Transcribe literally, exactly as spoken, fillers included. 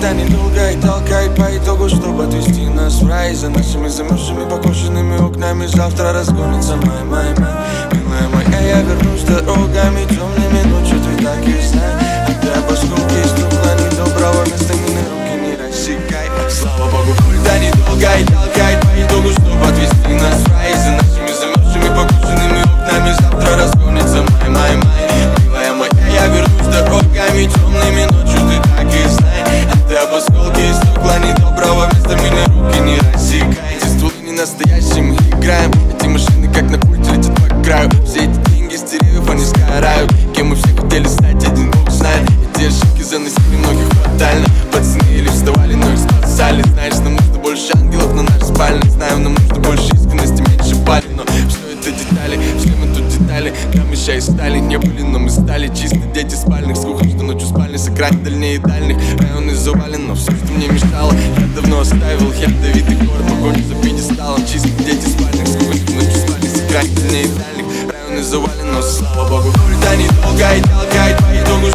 Хуета недолго и толкает по итогу, чтобы отвести нас в рай. За нашими замерзшими покошенными окнами завтра разгонится май, май, май. Милая моя, я вернусь дорогами темными ночью, ты так и знай. А ты об осколке из стекла недоброго места мины руки не рассекай. Слава богу, хуета недолго и толкает по итогу, чтобы отвести нас в рай. За нашими замерзшими покошенными окнами завтра разгонится май, май, май. Милая моя, я вернусь дорогами темными ночью, ты так и знай. А ты об осколке из стекла недоброго места мины руки не рассекай. Эти стволы не настоящие, мы играем. Эти машины как на пульте летят по краю. Все эти деньги с деревьев, они сгорают. Кем мы все хотели стать, один бог знает. Эти ошибки заносили многих фатально. Пацаны или вставали, но их спасали. Знаешь, нам нужно больше ангелов на нашей спальне. Знаю, нам нужно больше искренности, меньше пали. Но все это детали, все мы тут детали. Нам еще и стали, не были, но мы стали чисто дети спальных. Слухом, что ночью спальни с экран дальнее дальних. Районы завален, но все, что мне мешало, я давно оставил. Я ядовитый город, погоню за пьедесталом. Чисто дети спальных, слухом, что ночью спальни с экран дальнее дальних. Районы завален, но слава богу, хуета недолго и толкает по итогу,